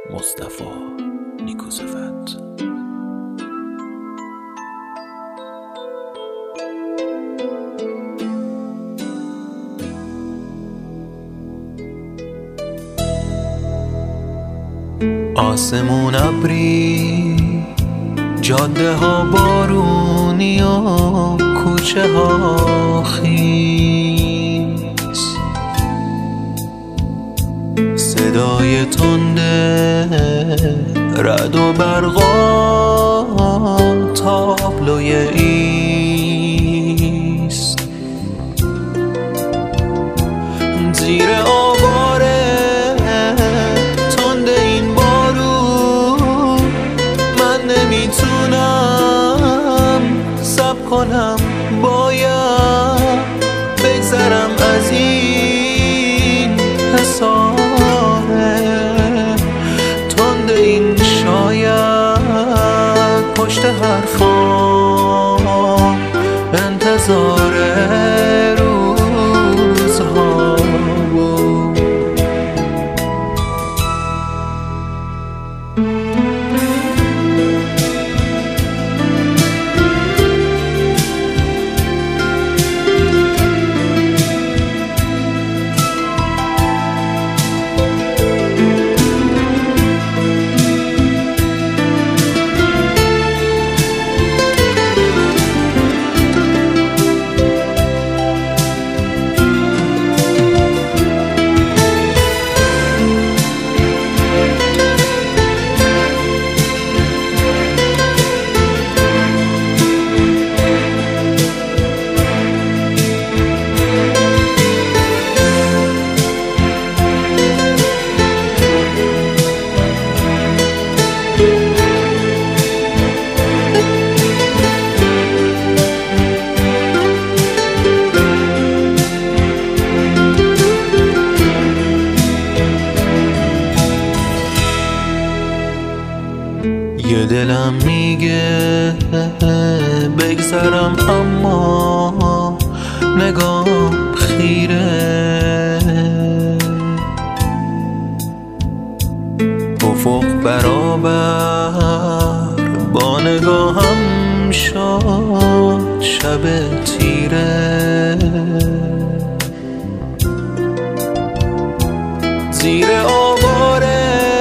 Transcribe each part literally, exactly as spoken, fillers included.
مصطفی نیکوزفت. آسمون ابری، جاده ها بارونی و کوچه ها خیس، صدای تنده رعد و برقا تابلوی ایست. زیر آواره تنده این بارون، من نمیتونم صبر کنم، باید بگذرم از این حصاره. تنده این شاید پشت حرفام انتظار روزها بود. یه دلم میگه بگذرم، اما نگام خیره. افق برابر با نگاهم شد شب تیره. زیر آواره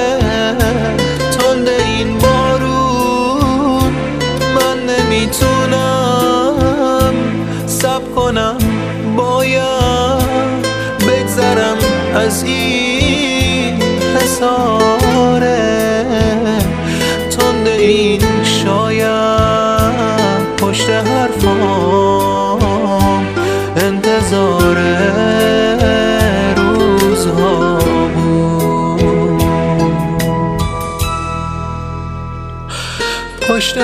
میتونم صبر کنم، باید بگذرم از این حصاره. تنده این شاید پشت حرفام انتظار روزها بود. پشت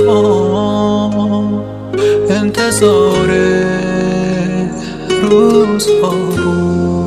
حرفام انتظار روزها بود.